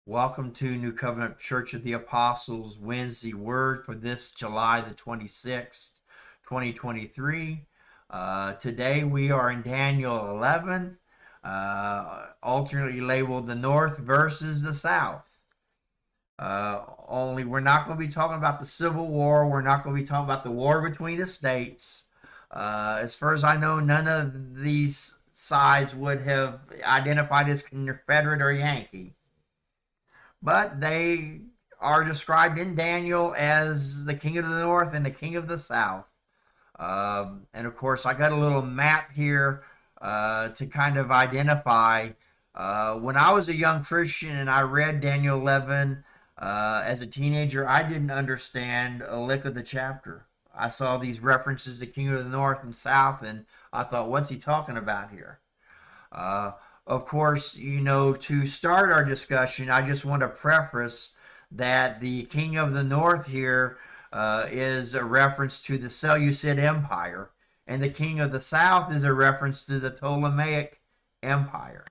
Welcome to New Covenant Church of the Apostles Wednesday Word for this July the 26th, 2023. Today we are in Daniel 11, alternately labeled the North versus the South. Only we're not going to be talking about the Civil War. We're not going to be talking about the war between the states. As far as I know, none of these sides would have identified as Confederate or Yankee. But they are described in Daniel as the king of the north and the king of the south. And of course, I got a little map here to kind of identify. When I was a young Christian and I read Daniel 11 as a teenager, I didn't understand a lick of the chapter. I saw these references to king of the north and south, and I thought, what's he talking about here? Of course, to start our discussion, I just want to preface that the king of the north here is a reference to the Seleucid Empire, and the king of the south is a reference to the Ptolemaic Empire.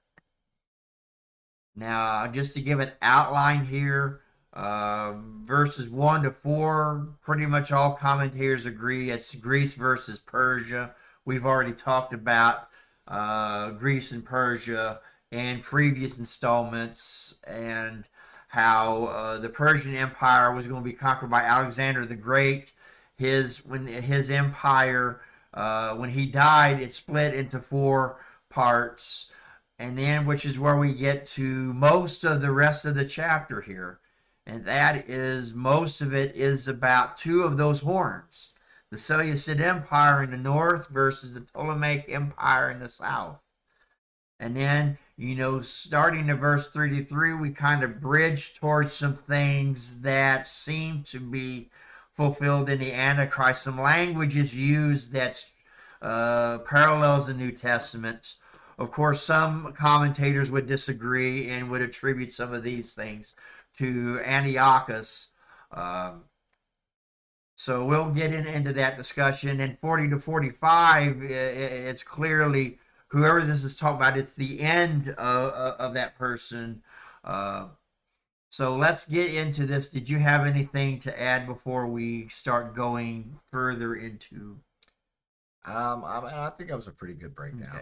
Now, just to give an outline here, verses 1 to 4, pretty much all commentators agree it's Greece versus Persia. We've already talked about Greece and Persia in previous installments, and how the Persian Empire was going to be conquered by Alexander the Great. When his empire, when he died, it split into 4 parts, and then which is where we get to most of the rest of the chapter here, and that is most of it is about 2 of those horns. The Seleucid Empire in the north versus the Ptolemaic Empire in the south. And then, starting in verse 33, we kind of bridge towards some things that seem to be fulfilled in the Antichrist. Some language is used that parallels the New Testament. Of course, some commentators would disagree and would attribute some of these things to Antiochus. So we'll get into that discussion. And 40 to 45, it's clearly, whoever this is talking about, it's the end of that person. So let's get into this. Did you have anything to add before we start going further into? I think that was a pretty good breakdown.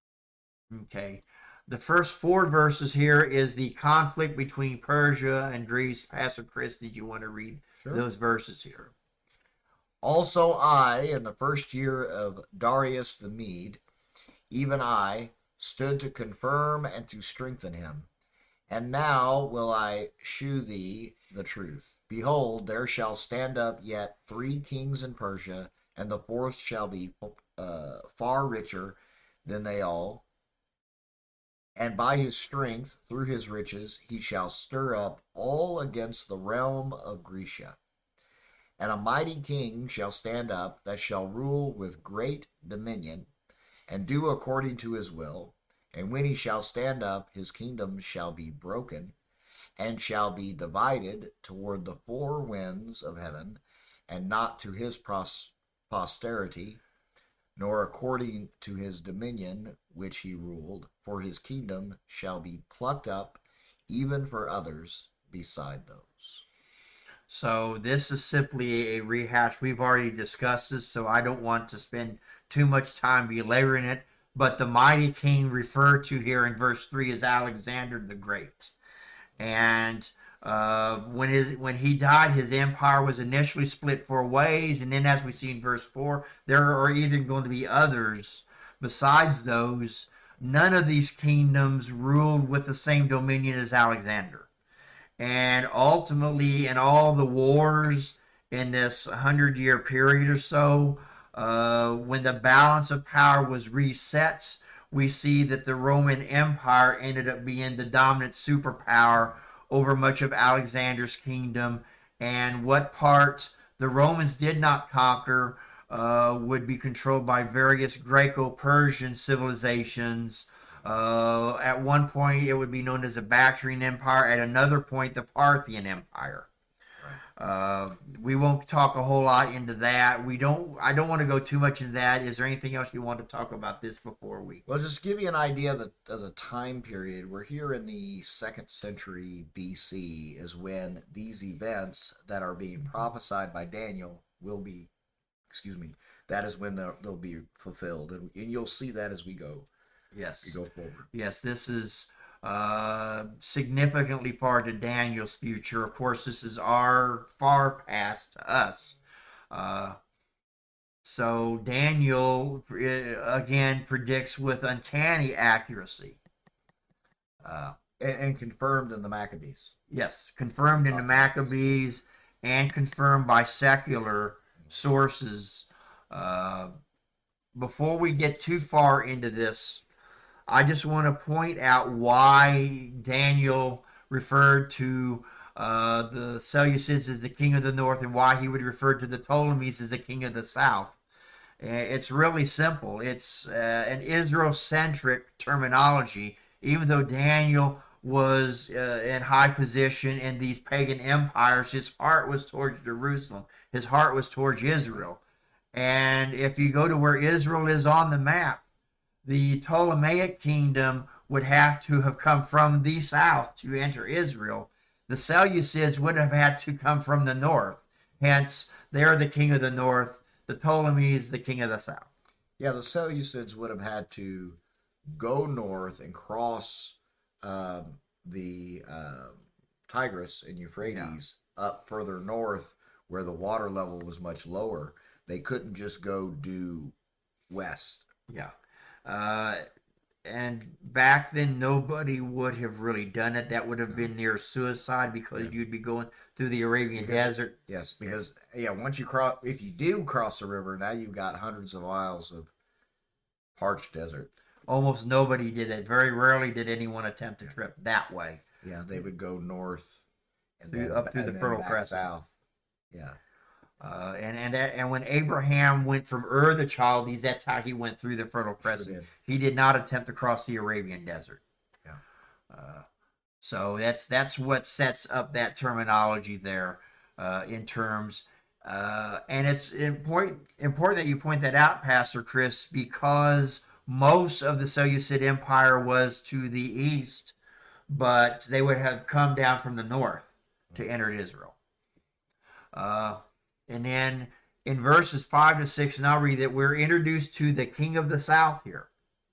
Okay. The first 4 verses here is the conflict between Persia and Greece. Pastor Chris, did you want to read those verses here? Also I, in the first year of Darius the Mede, even I, stood to confirm and to strengthen him. And now will I shew thee the truth. Behold, there shall stand up yet 3 kings in Persia, and the 4th shall be far richer than they all. And by his strength, through his riches, he shall stir up all against the realm of Grecia. And a mighty king shall stand up that shall rule with great dominion, and do according to his will. And when he shall stand up, his kingdom shall be broken, and shall be divided toward the 4 winds of heaven, and not to his posterity, nor according to his dominion which he ruled. For his kingdom shall be plucked up, even for others beside those. So this is simply a rehash. We've already discussed this, so I don't want to spend too much time belaboring it. But the mighty king referred to here in verse 3 is Alexander the Great. And when he died, his empire was initially split 4 ways. And then as we see in verse 4, there are even going to be others besides those. None of these kingdoms ruled with the same dominion as Alexander. And ultimately, in all the wars in this 100-year period or so, when the balance of power was reset, we see that the Roman Empire ended up being the dominant superpower over much of Alexander's kingdom. And what part the Romans did not conquer would be controlled by various Greco-Persian civilizations. At one point, it would be known as the Bactrian Empire. At another point, the Parthian Empire. We won't talk a whole lot into that. I don't want to go too much into that. Is there anything else you want to talk about this before we? Well, just to give you an idea of the time period, we're here in the second century BC is when these events that are being prophesied by Daniel will be, excuse me, that is when they'll be fulfilled. And you'll see that as we go. Yes. We go forward. Yes, this is significantly far to Daniel's future. Of course, this is our far past to us. So Daniel again predicts with uncanny accuracy. And confirmed in the Maccabees. Yes, confirmed in the Maccabees and confirmed by secular sources. Before we get too far into this, I just want to point out why Daniel referred to the Seleucids as the king of the north and why he would refer to the Ptolemies as the king of the south. It's really simple. It's an Israel-centric terminology. Even though Daniel was in high position in these pagan empires, his heart was towards Jerusalem. His heart was towards Israel. And if you go to where Israel is on the map, the Ptolemaic kingdom would have to have come from the south to enter Israel. The Seleucids would have had to come from the north. Hence, they're the king of the north. The Ptolemies, the king of the south. Yeah, the Seleucids would have had to go north and cross the Tigris and Euphrates up further north where the water level was much lower. They couldn't just go due west. Yeah. And back then, nobody would have really done it. That would have been near suicide because you'd be going through the Arabian desert. Yes, because once you cross, if you do cross the river, now you've got hundreds of miles of parched desert. Almost nobody did it. Very rarely did anyone attempt to trip that way. Yeah, they would go north and through, then up through the Fertile Crescent. South. Yeah. And when Abraham went from Ur the Chaldees, that's how he went through the Fertile Crescent. Sure did. He did not attempt to cross the Arabian desert. Yeah. So that's what sets up that terminology there in terms. And it's important that you point that out, Pastor Chris, because most of the Seleucid Empire was to the east, but they would have come down from the north to enter Israel. And then in verses 5 to 6, and I'll read it, we're introduced to the king of the south here.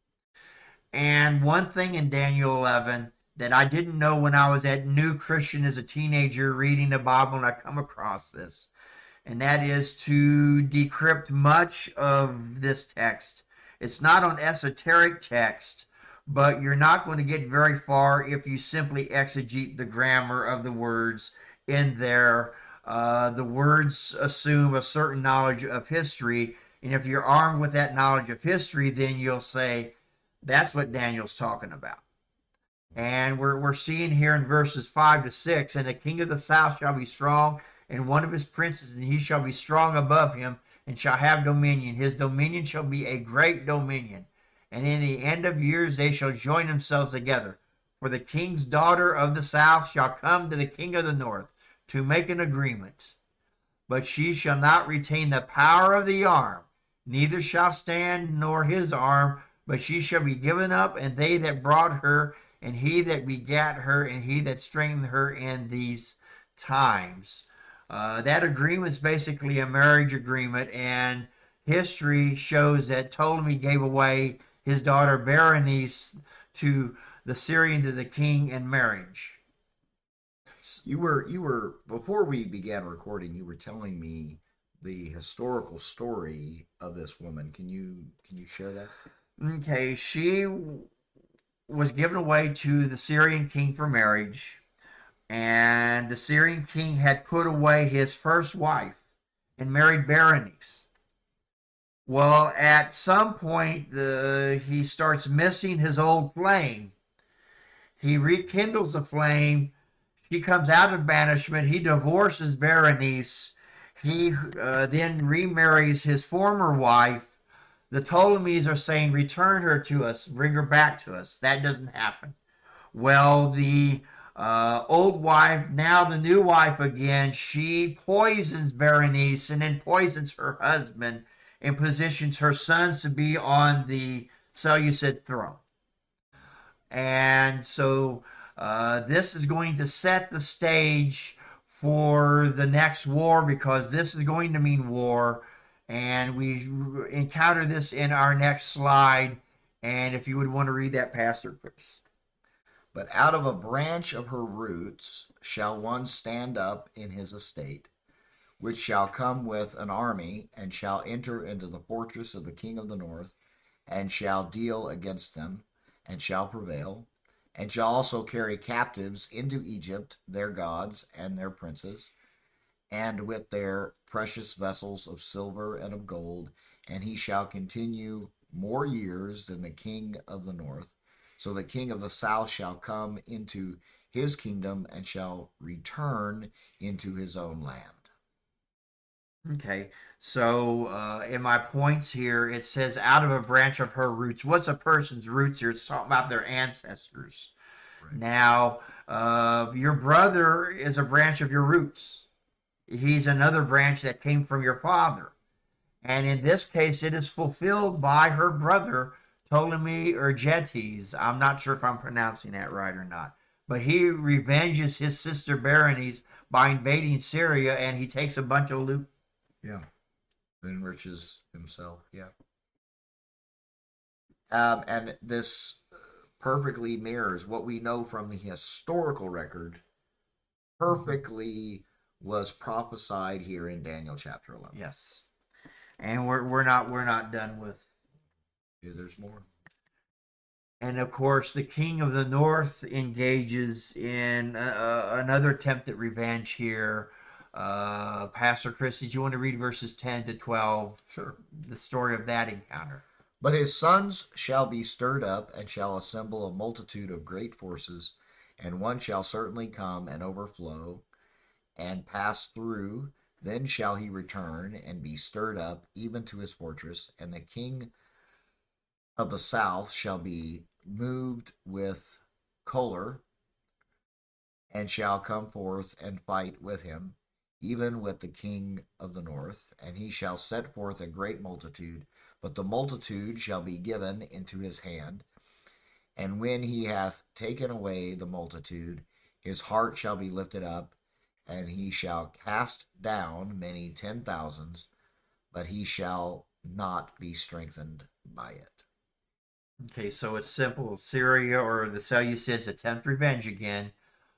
And one thing in Daniel 11 that I didn't know when I was at New Christian as a teenager reading the Bible, and I come across this, and that is to decrypt much of this text. It's not an esoteric text, but you're not going to get very far if you simply exegete the grammar of the words in there. The words assume a certain knowledge of history, and if you're armed with that knowledge of history, then you'll say, that's what Daniel's talking about. And we're seeing here in verses 5 to 6, and the king of the south shall be strong, and one of his princes, and he shall be strong above him, and shall have dominion. His dominion shall be a great dominion. And in the end of years they shall join themselves together. For the king's daughter of the south shall come to the king of the north to make an agreement. But she shall not retain the power of the arm, neither shall stand nor his arm, but she shall be given up, and they that brought her, and he that begat her, and he that strengthened her in these times. That agreement is basically a marriage agreement, and history shows that Ptolemy gave away his daughter Berenice to the Syrian, to the king, in marriage. You were before we began recording, you were telling me the historical story of this woman. Can you share that? Okay, she was given away to the Syrian king for marriage. And the Syrian king had put away his first wife and married Berenice. Well, at some point, he starts missing his old flame. He rekindles the flame. She comes out of banishment. He divorces Berenice. He then remarries his former wife. The Ptolemies are saying, return her to us, bring her back to us. That doesn't happen. Well, the Old wife, now the new wife again, she poisons Berenice and then poisons her husband and positions her sons to be on the Seleucid throne. And so this is going to set the stage for the next war, because this is going to mean war. And we encounter this in our next slide. And if you would want to read that, Pastor, please. But out of a branch of her roots shall one stand up in his estate, which shall come with an army, and shall enter into the fortress of the king of the north, and shall deal against them, and shall prevail, and shall also carry captives into Egypt their gods and their princes, and with their precious vessels of silver and of gold, and he shall continue more years than the king of the north. So the king of the south shall come into his kingdom and shall return into his own land. Okay, so in my points here, it says out of a branch of her roots. What's a person's roots here? It's talking about their ancestors. Right. Now, your brother is a branch of your roots. He's another branch that came from your father. And in this case, it is fulfilled by her brother, Ptolemy Ergetes. I'm not sure if I'm pronouncing that right or not. But he revenges his sister Berenice by invading Syria, and he takes a bunch of loot. Yeah. Enriches himself, yeah. And this perfectly mirrors what we know from the historical record. Perfectly was prophesied here in Daniel chapter 11. Yes. And we're not done with. Yeah, there's more. And of course, the king of the north engages in another attempt at revenge here. Pastor Chris, did you want to read verses 10 to 12? Sure. The story of that encounter. But his sons shall be stirred up, and shall assemble a multitude of great forces, and one shall certainly come and overflow, and pass through. Then shall he return, and be stirred up, even to his fortress, and the king of the south shall be moved with choler, and shall come forth and fight with him, even with the king of the north, and he shall set forth a great multitude, but the multitude shall be given into his hand. And when he hath taken away the multitude, his heart shall be lifted up, and he shall cast down many 10,000s, but he shall not be strengthened by it. Okay, so it's simple. Syria or the Seleucids attempt revenge again.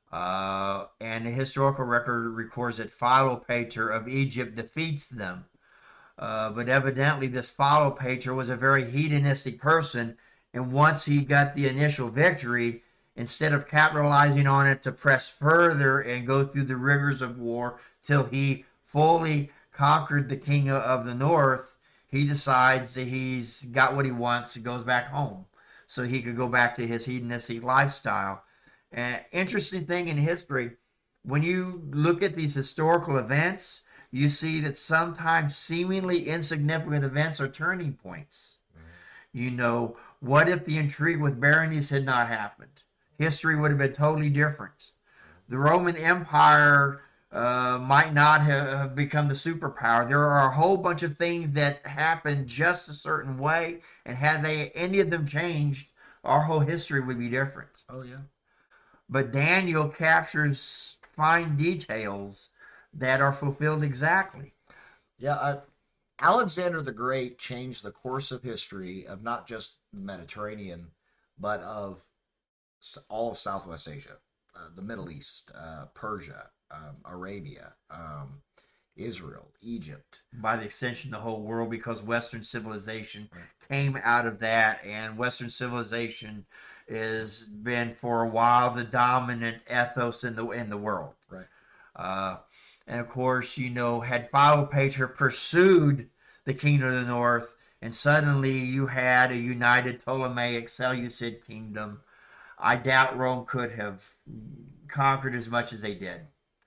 And the historical record records that Philopator of Egypt defeats them. But evidently this Philopator was a very hedonistic person, and once he got the initial victory, instead of capitalizing on it to press further and go through the rigors of war till he fully conquered the king of the north, he decides that he's got what he wants and goes back home so he could go back to his hedonistic lifestyle. Interesting thing in history, when you look at these historical events, you see that sometimes seemingly insignificant events are turning points. You know, what if the intrigue with Berenice had not happened? History would have been totally different. The Roman Empire might not have become the superpower. There are a whole bunch of things that happened just a certain way, and had any of them changed, our whole history would be different. Oh, yeah. But Daniel captures fine details that are fulfilled exactly. Yeah, Alexander the Great changed the course of history of not just the Mediterranean, but of all of Southwest Asia, the Middle East, Persia, Arabia, Israel, Egypt. By the extension, the whole world, because Western civilization came out of that, and Western civilization has been for a while the dominant ethos in the world. Right. And of course, you know, had Philopator pursued the kingdom of the north, and suddenly you had a united Ptolemaic Seleucid kingdom, I doubt Rome could have conquered as much as they did.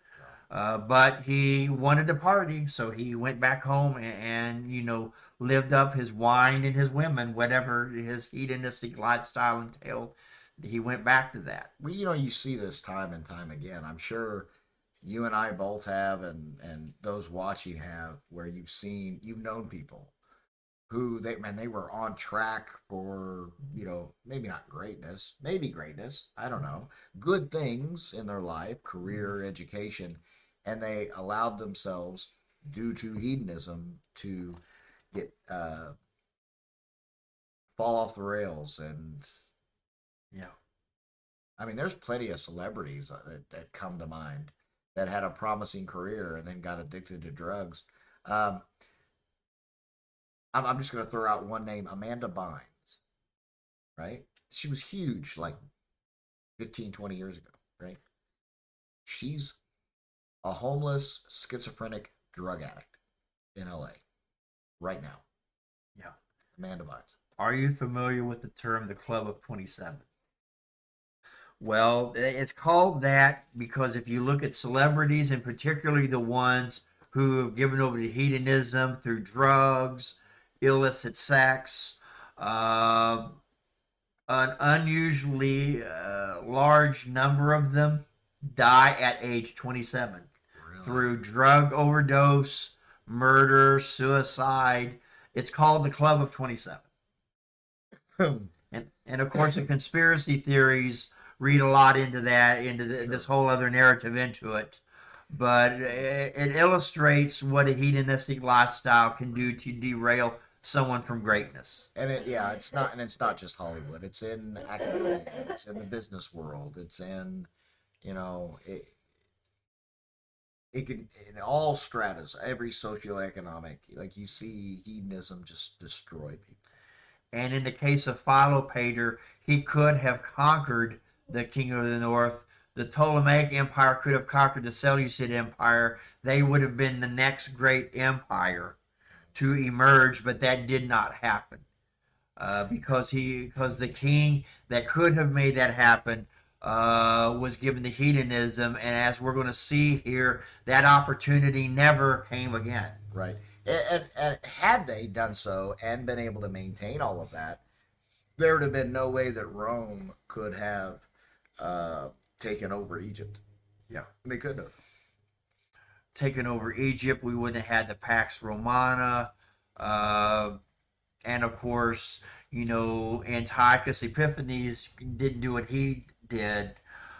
But he wanted to party, so he went back home and, you know, lived up his wine and his women, whatever his hedonistic lifestyle entailed. he went back to that. Well, you see this time and time again. I'm sure you and I both have, and those watching have, where you've known people who they were on track for, maybe not greatness, maybe greatness, I don't know, good things in their life, career, education, and they allowed themselves, due to hedonism, to get fall off the rails. And Yeah. I mean, there's plenty of celebrities that come to mind that had a promising career and then got addicted to drugs. Um, I'm just going to throw out one name, Amanda Bynes, right? She was huge like 15, 20 years ago, right? She's a homeless, schizophrenic drug addict in LA right now. Yeah. Amanda Bynes. Are you familiar with the term the Club of 27? Well, it's called that because if you look at celebrities, and particularly the ones who have given over to hedonism through drugs, illicit sex, uh, an unusually large number of them die at age 27 Really? through drug overdose, murder, suicide. It's called the Club of 27. And of course, the conspiracy theories read a lot into that, into this whole other narrative into it. But it illustrates what a hedonistic lifestyle can do to derail someone from greatness. And it's not just Hollywood. It's in academia. It's in the business world. It's in, it can in all stratas, every socioeconomic. Like you see, hedonism just destroy people. And in the case of Philopator, he could have conquered the king of the north. The Ptolemaic Empire could have conquered the Seleucid Empire. They would have been the next great empire to emerge, but that did not happen because the king that could have made that happen was given to hedonism, and as we're going to see here, that opportunity never came again. Right. And had they done so and been able to maintain all of that, there would have been no way that Rome could have taken over Egypt. Yeah. They couldn't have. Taken over Egypt, we wouldn't have had the Pax Romana. And of course, Antiochus Epiphanes didn't do what he did.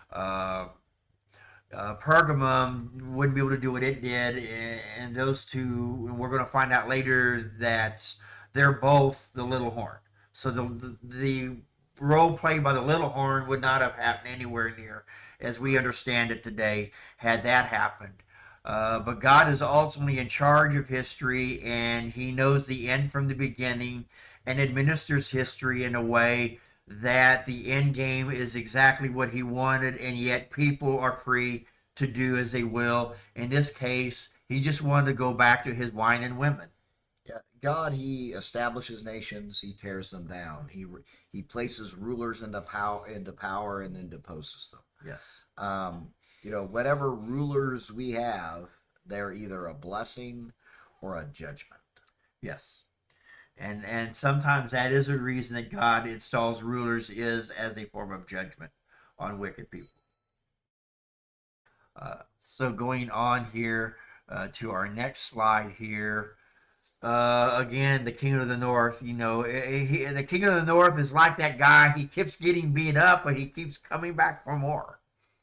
Pergamum wouldn't be able to do what it did, and those two, and we're going to find out later that they're both the little horn. So the role played by the little horn would not have happened anywhere near as we understand it today had that happened. But God is ultimately in charge of history, and he knows the end from the beginning and administers history in a way that the end game is exactly what he wanted, and yet people are free to do as they will. In this case, he just wanted to go back to his wine and women. Yeah, God, he establishes nations, he tears them down. He places rulers into power and then deposes them. Yes. Whatever rulers we have, they're either a blessing or a judgment. Yes. And sometimes that is a reason that God installs rulers is as a form of judgment on wicked people. So going on here to our next slide here. Again, the King of the North, the King of the North is like that guy. He keeps getting beat up, but he keeps coming back for more.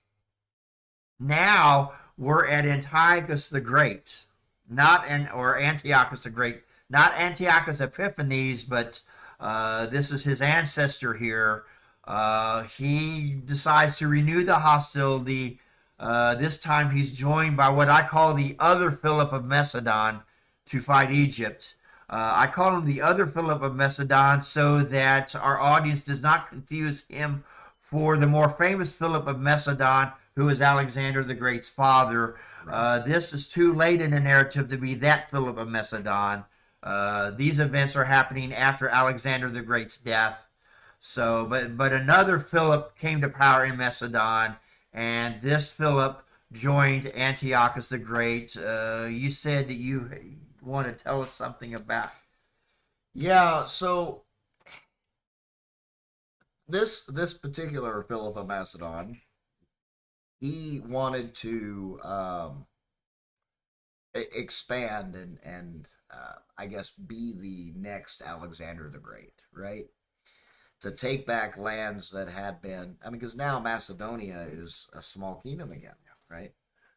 Now we're at Antiochus the Great, Antiochus the Great, not Antiochus Epiphanes, but this is his ancestor here. He decides to renew the hostility. This time he's joined by what I call the other Philip of Macedon to fight Egypt. I call him the other Philip of Macedon so that our audience does not confuse him for the more famous Philip of Macedon, who is Alexander the Great's father. Right. This is too late in the narrative to be that Philip of Macedon. These events are happening after Alexander the Great's death. So, but another Philip came to power in Macedon, and this Philip joined Antiochus the Great. You said that you want to tell us something about. Yeah, so this particular Philip of Macedon, he wanted to expand and I guess be the next Alexander the Great, right? To take back lands that had been, I mean, because now Macedonia is a small kingdom again, right?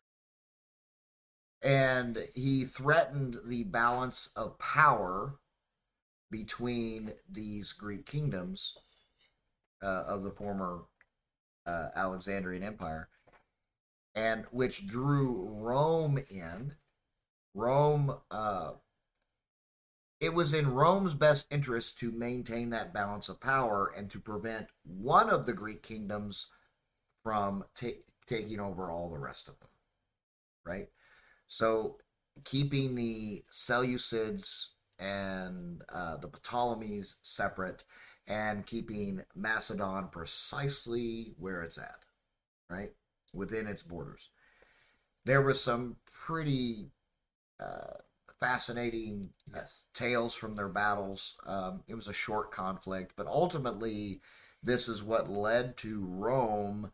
And he threatened the balance of power between these Greek kingdoms of the former Alexandrian Empire, and which drew Rome in. Rome, it was in Rome's best interest to maintain that balance of power and to prevent one of the Greek kingdoms from taking over all the rest of them, right? So keeping the Seleucids and the Ptolemies separate and keeping Macedon precisely where it's at, right? Within its borders. There was some pretty fascinating tales from their battles. It was a short conflict, but ultimately, this is what led to Rome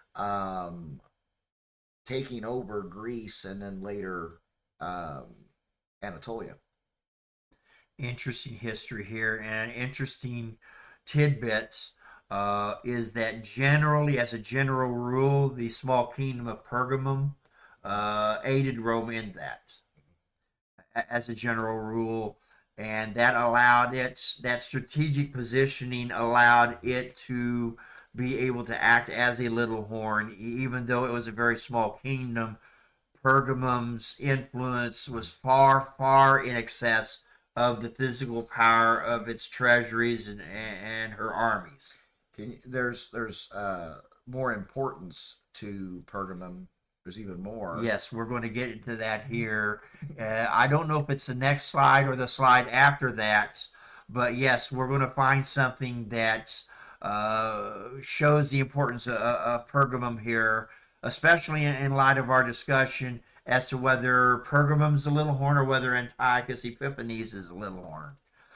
taking over Greece and then later Anatolia. Interesting history here, and interesting tidbits is that generally, as a general rule, the small kingdom of Pergamum aided Rome in that, as a general rule, and that allowed that strategic positioning allowed it to be able to act as a little horn, even though it was a very small kingdom. Pergamum's influence was far, far in excess of the physical power of its treasuries and her armies. There's more importance to Pergamum. There's even more. Yes, we're going to get into that here. I don't know if it's the next slide or the slide after that, but yes, we're going to find something that shows the importance of Pergamum here, especially in light of our discussion as to whether Pergamum's a little horn or whether Antiochus Epiphanes is a little horn.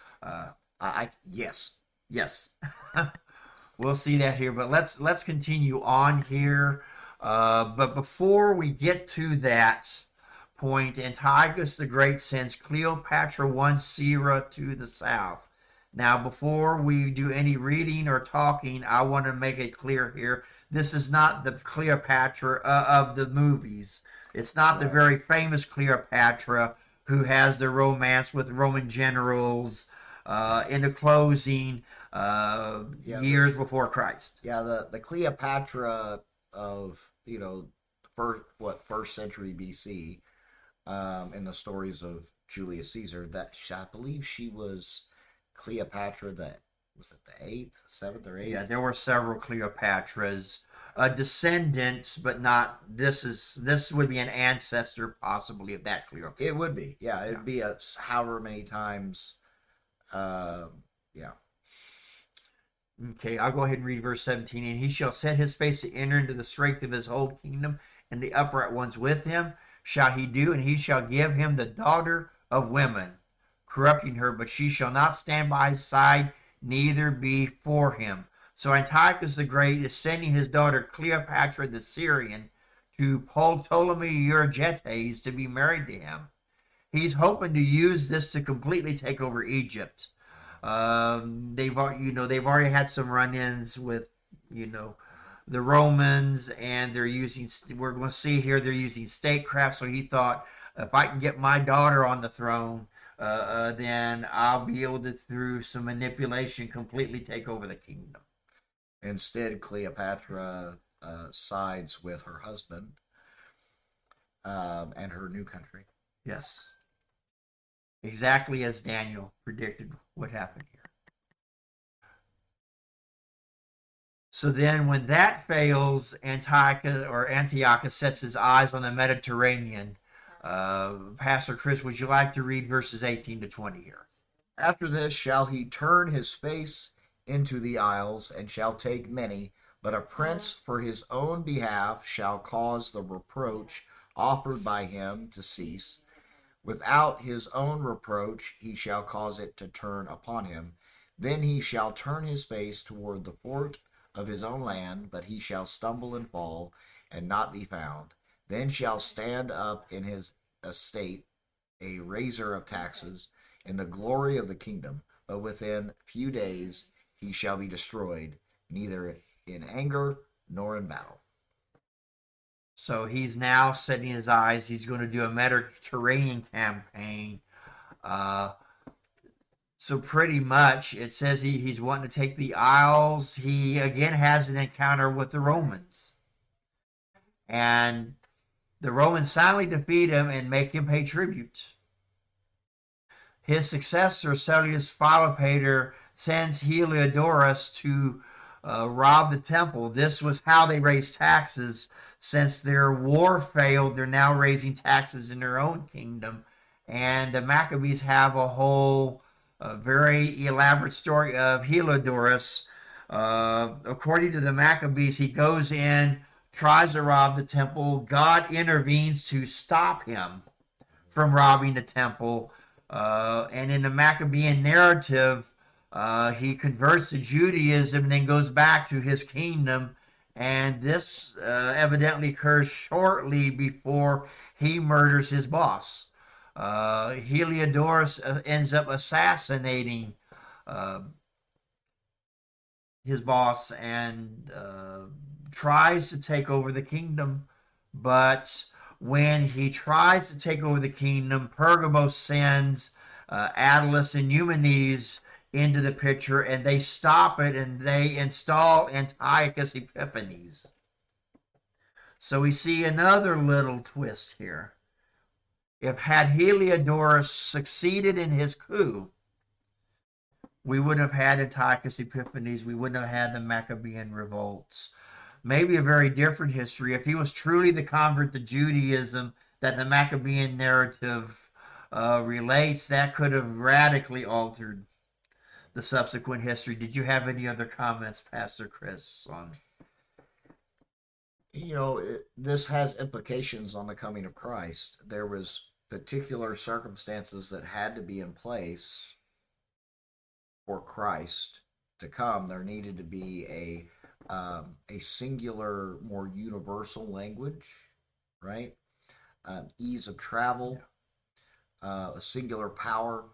Yes. We'll see that here, but let's continue on here. But before we get to that point, Antiochus the Great sends Cleopatra won Syra to the south. Now, before we do any reading or talking, I want to make it clear here, this is not the Cleopatra of the movies. It's not the very famous Cleopatra who has the romance with Roman generals in the closing years before Christ. Yeah, the Cleopatra of, first century BC, in the stories of Julius Caesar, that I believe she was Cleopatra was it the 8th, 7th, or 8th? Yeah, there were several Cleopatras. Descendants, but not, this would be an ancestor possibly of that Cleopatra. It would be, yeah. It'd be however many times, yeah. Okay, I'll go ahead and read verse 17. And he shall set his face to enter into the strength of his whole kingdom, and the upright ones with him shall he do, and he shall give him the daughter of women, corrupting her, but she shall not stand by his side, neither be for him. So Antiochus the Great is sending his daughter Cleopatra the Syrian to Ptolemy Euergetes to be married to him. He's hoping to use this to completely take over Egypt. They've already had some run-ins with the Romans, and we're going to see here they're using statecraft. So he thought, if I can get my daughter on the throne, then I'll be able to, through some manipulation, completely take over the kingdom. Instead, Cleopatra sides with her husband and her new country. Yes. Exactly as Daniel predicted would happen here. So then when that fails, Antiochus sets his eyes on the Mediterranean. Pastor Chris, would you like to read verses 18 to 20 here? After this shall he turn his face into the isles, and shall take many, but a prince for his own behalf shall cause the reproach offered by him to cease. Without his own reproach he shall cause it to turn upon him. Then he shall turn his face toward the fort of his own land, but he shall stumble and fall, and not be found. Then shall stand up in his estate a raiser of taxes in the glory of the kingdom, but within few days he shall be destroyed, neither in anger nor in battle. So he's now setting his eyes. He's going to do a Mediterranean campaign. So pretty much it says he's wanting to take the Isles. He again has an encounter with the Romans. And the Romans silently defeat him and make him pay tribute. His successor, Seleucus Philopator, sends Heliodorus to rob the temple. This was how they raised taxes. Since their war failed, they're now raising taxes in their own kingdom. And the Maccabees have a whole very elaborate story of Heliodorus. According to the Maccabees, he goes in, tries to rob the temple. God intervenes to stop him from robbing the temple. And in the Maccabean narrative, he converts to Judaism and then goes back to his kingdom. And this evidently occurs shortly before he murders his boss. Heliodorus ends up assassinating his boss and tries to take over the kingdom. But when he tries to take over the kingdom, Pergamos sends Attalus and Eumenes into the picture, and they stop it, and they install Antiochus Epiphanes. So we see another little twist here. If had Heliodorus succeeded in his coup, we wouldn't have had Antiochus Epiphanes. We wouldn't have had the Maccabean revolts. Maybe a very different history. If he was truly the convert to Judaism that the Maccabean narrative relates, that could have radically altered the subsequent history. Did you have any other comments, Pastor Chris, on? This has implications on the coming of Christ. There was particular circumstances that had to be in place for Christ to come. There needed to be a singular, more universal language, right? Ease of travel, a singular power.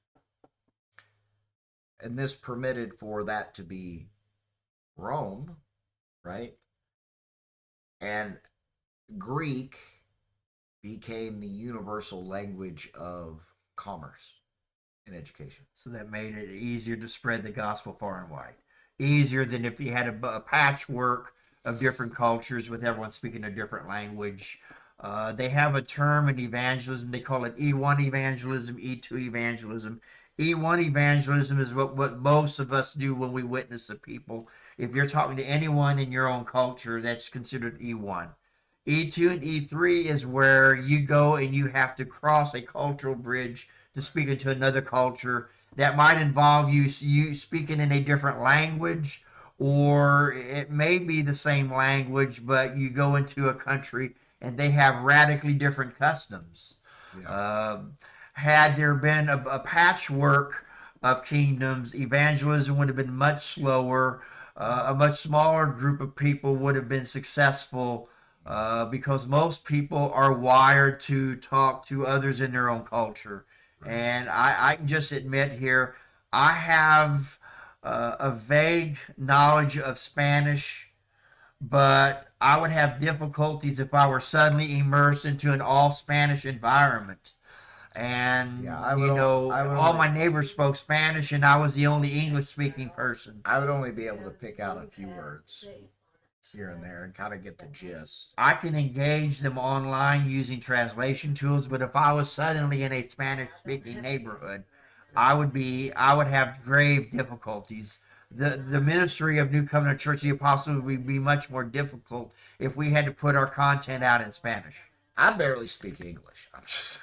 And this permitted for that to be Rome, right? And Greek became the universal language of commerce and education. So that made it easier to spread the gospel far and wide. Easier than if you had a patchwork of different cultures with everyone speaking a different language. They have a term in evangelism. They call it E1 evangelism, E2 evangelism. E1 evangelism is what most of us do when we witness to people. If you're talking to anyone in your own culture, that's considered E1. E2 and E3 is where you go and you have to cross a cultural bridge to speak into another culture. That might involve you speaking in a different language, or it may be the same language, but you go into a country and they have radically different customs. Yeah. Had there been a patchwork of kingdoms, evangelism would have been much slower. A much smaller group of people would have been successful because most people are wired to talk to others in their own culture. Right. And I can just admit here, I have a vague knowledge of Spanish, but I would have difficulties if I were suddenly immersed into an all-Spanish environment. And, all my neighbors spoke Spanish, and I was the only English-speaking person. I would only be able to pick out a few words here and there and kind of get the gist. I can engage them online using translation tools, but if I was suddenly in a Spanish-speaking neighborhood, I would have grave difficulties. The ministry of New Covenant Church of the Apostles would be much more difficult if we had to put our content out in Spanish. I barely speak English. I'm just...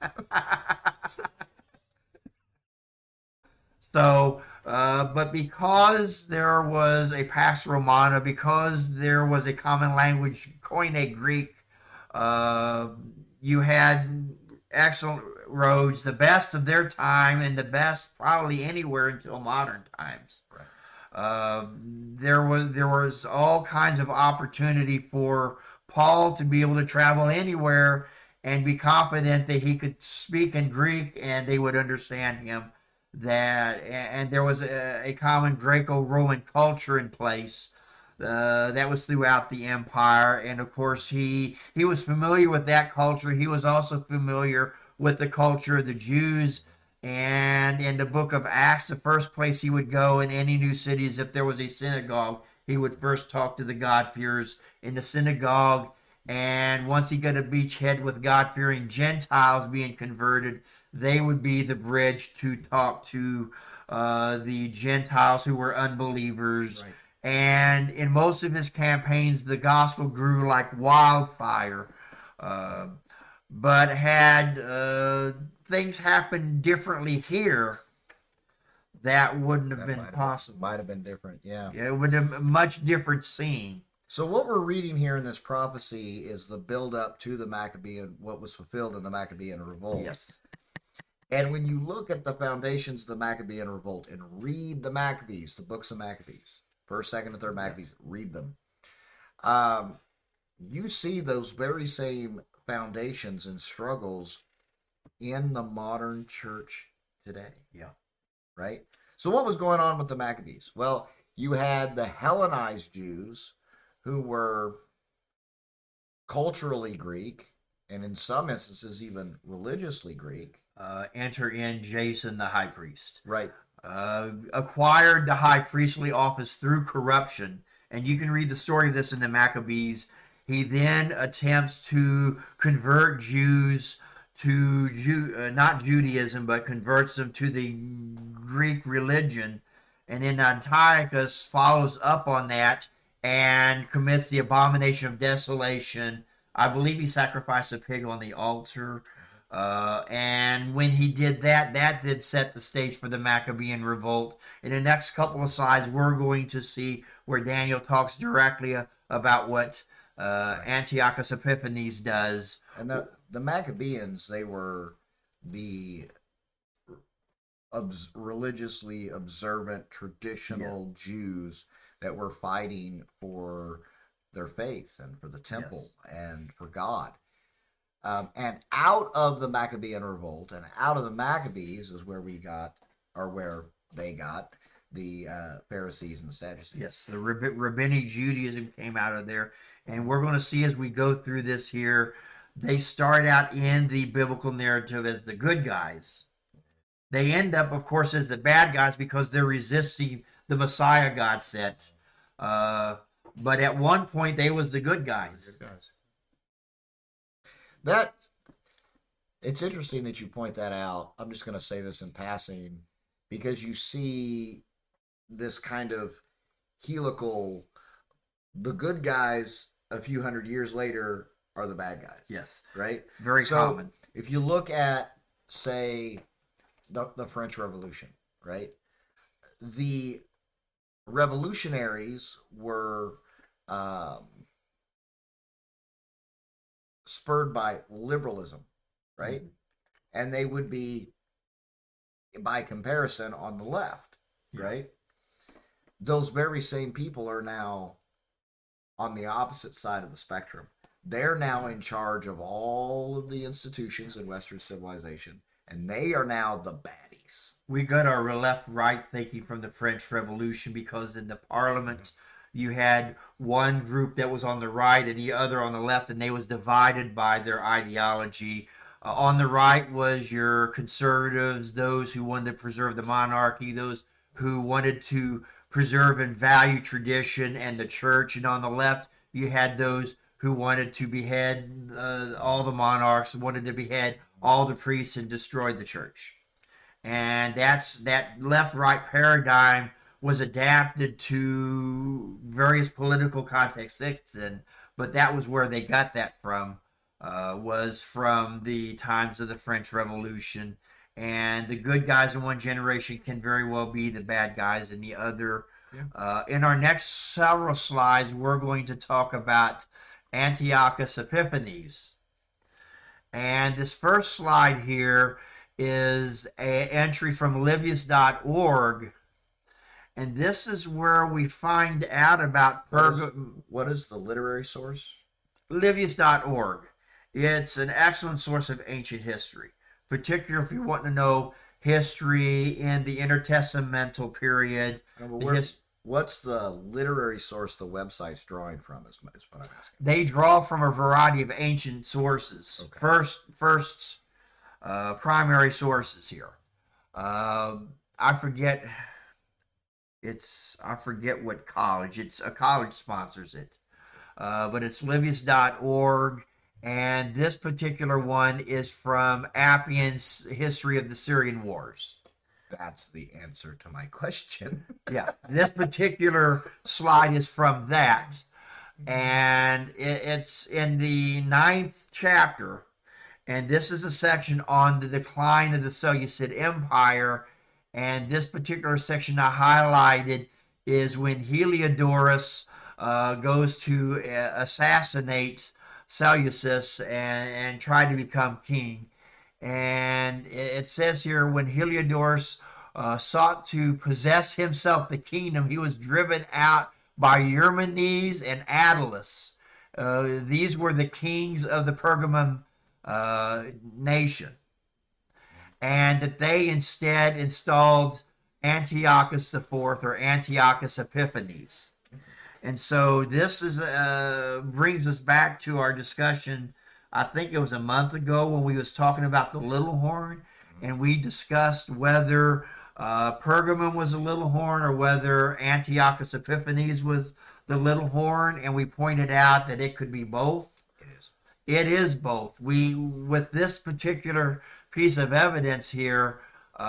So, but because there was a Pax Romana, because there was a common language, Koine Greek, you had excellent inroads, the best of their time, and the best probably anywhere until modern times. Right. There was all kinds of opportunity for Paul to be able to travel anywhere and be confident that he could speak in Greek and they would understand him. And there was a common Greco-Roman culture in place that was throughout the empire, and of course he was familiar with that culture. He was also familiar with the culture of the Jews. And in the book of Acts, the first place he would go in any new city is if there was a synagogue. He would first talk to the God-fearers in the synagogue. And once he got a beachhead with God-fearing Gentiles being converted, they would be the bridge to talk to the Gentiles who were unbelievers. Right. And in most of his campaigns, the gospel grew like wildfire. But had things happened differently here, that wouldn't have been possible. Might have been different, yeah. It would have been a much different scene. So what we're reading here in this prophecy is the build-up to the Maccabean, what was fulfilled in the Maccabean revolt. Yes. And when you look at the foundations of the Maccabean revolt and read the Maccabees, the books of Maccabees, 1st, 2nd, and 3rd Maccabees, yes, read them. You see those very same foundations and struggles in the modern church today. Yeah. Right? So what was going on with the Maccabees? Well, you had the Hellenized Jews who were culturally Greek, and in some instances even religiously Greek. Enter in Jason the high priest. Right. Acquired the high priestly office through corruption. And you can read the story of this in the Maccabees. He then attempts to convert Jews to not Judaism, but converts them to the Greek religion. And then Antiochus follows up on that and commits the abomination of desolation. I believe he sacrificed a pig on the altar. And when he did that, that did set the stage for the Maccabean revolt. In the next couple of slides, we're going to see where Daniel talks directly about what Antiochus Epiphanes does. And the Maccabeans, they were the religiously observant, traditional Jews that were fighting for their faith and for the temple and for God. And out of the Maccabean revolt and out of the Maccabees is where where they got the Pharisees and the Sadducees. Yes, the rabbinic Judaism came out of there. And we're going to see as we go through this here, they start out in the biblical narrative as the good guys. They end up, of course, as the bad guys because they're resisting the Messiah God sent. But at one point, they was the good guys. It's interesting that you point that out. I'm just going to say this in passing because you see this kind of helical, the good guys a few hundred years later are the bad guys. Yes. Right? Very common. If you look at, say, the French Revolution, right? The revolutionaries were spurred by liberalism, right? Mm-hmm. And they would be, by comparison, on the left, right? Those very same people are now on the opposite side of the spectrum. They're now in charge of all of the institutions in Western civilization, and they are now the baddies. We got our left-right thinking from the French Revolution because in the Parliament, you had one group that was on the right and the other on the left, and they was divided by their ideology. On the right was your conservatives, those who wanted to preserve the monarchy, those who wanted to preserve and value tradition and the church. And on the left, you had those who wanted to behead all the monarchs, wanted to behead all the priests and destroy the church. And that left-right paradigm was adapted to various political contexts, but that was where they got that from, was from the times of the French Revolution. And the good guys in one generation can very well be the bad guys in the other. Yeah. In our next several slides, we're going to talk about Antiochus Epiphanes. And this first slide here is an entry from Livius.org. And this is where we find out about What is the literary source? Livius.org. It's an excellent source of ancient history, particularly if you want to know history in the intertestamental period. What's the literary source the website's drawing from is what I'm asking. They draw from a variety of ancient sources. Okay. First primary sources here. I forget what college. It's a college sponsors it. But it's Livius.org. And this particular one is from Appian's History of the Syrian Wars. That's the answer to my question. Yeah, this particular slide is from that. And it's in the 9th chapter. And this is a section on the decline of the Seleucid Empire. And this particular section I highlighted is when Heliodorus goes to assassinate Seleucus and try to become king. And it says here, when Heliodorus sought to possess himself the kingdom, he was driven out by Eumenes and Attalus. These were the kings of the Pergamum nation. And that they instead installed Antiochus IV or Antiochus Epiphanes. And so this is brings us back to our discussion. I think it was a month ago when we was talking about the little horn, and we discussed whether Pergamum was a little horn or whether Antiochus Epiphanes was the little horn, and we pointed out that it could be both. It is both. With this particular piece of evidence here,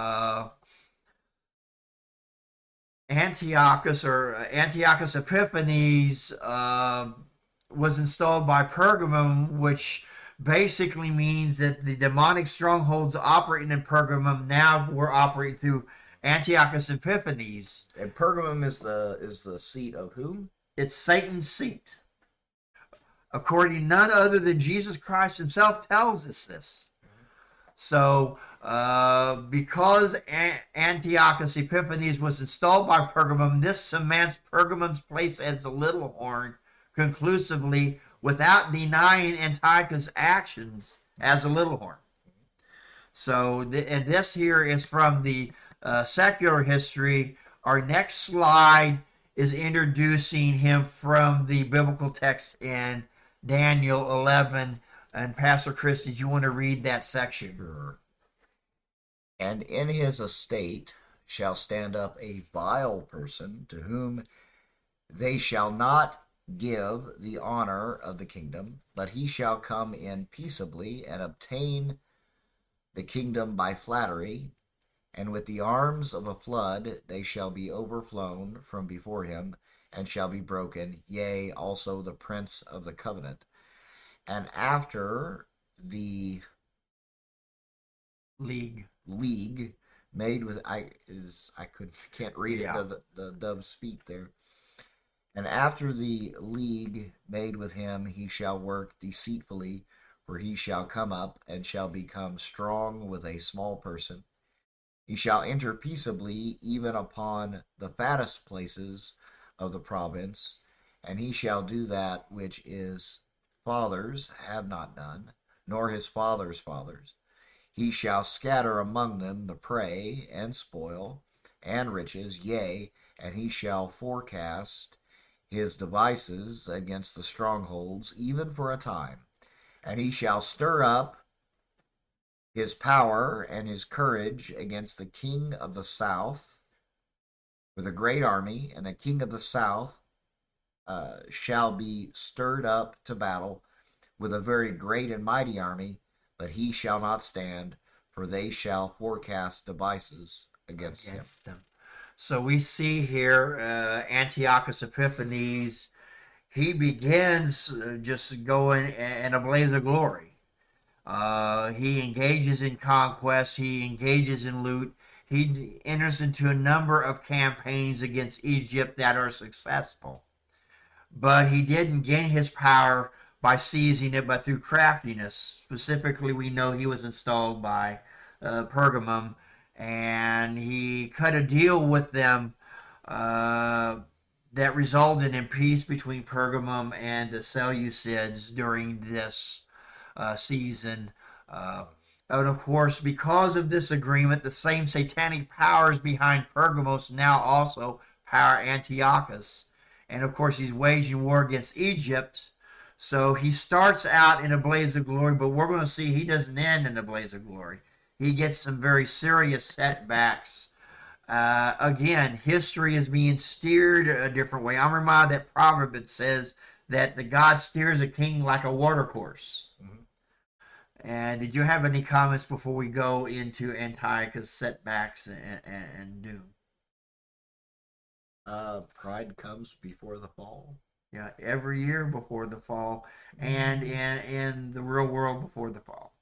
Antiochus Epiphanes was installed by Pergamum, which basically means that the demonic strongholds operating in Pergamum now were operating through Antiochus Epiphanes. And Pergamum is the seat of whom? It's Satan's seat. According to none other than Jesus Christ himself tells us this. So, because Antiochus Epiphanes was installed by Pergamum, this cements Pergamum's place as the little horn conclusively without denying Antiochus' actions as a little horn. So, and this here is from the secular history. Our next slide is introducing him from the biblical text in Daniel 11. And Pastor Chris, did you want to read that section? Sure. And in his estate shall stand up a vile person, to whom they shall not give the honor of the kingdom, but he shall come in peaceably and obtain the kingdom by flattery, and with the arms of a flood they shall be overflown from before him, and shall be broken, yea, also the prince of the covenant. And after the league made with can't read it. The doves speak there. And after the league made with him, he shall work deceitfully, for he shall come up and shall become strong with a small person. He shall enter peaceably even upon the fattest places of the province, and he shall do that which his fathers have not done, nor his fathers' fathers. He shall scatter among them the prey and spoil and riches, yea, and he shall forecast his devices against the strongholds, even for a time. And he shall stir up his power and his courage against the king of the south with a great army, and the king of the south shall be stirred up to battle with a very great and mighty army, but he shall not stand, for they shall forecast devices against him. So we see here Antiochus Epiphanes, he begins just going in a blaze of glory. He engages in conquest, he engages in loot, he enters into a number of campaigns against Egypt that are successful. But he didn't gain his power by seizing it, but through craftiness. Specifically, we know he was installed by Pergamum, and he cut a deal with them that resulted in peace between Pergamum and the Seleucids during this season. And of course, because of this agreement, the same satanic powers behind Pergamos now also power Antiochus. And of course, he's waging war against Egypt. So he starts out in a blaze of glory, but we're going to see he doesn't end in a blaze of glory. He gets some very serious setbacks. Again, history is being steered a different way. I'm reminded that proverb that says that the God steers a king like a watercourse. Mm-hmm. And did you have any comments before we go into Antiochus' setbacks and doom? Pride comes before the fall. Yeah, every year before the fall, and in the real world before the fall.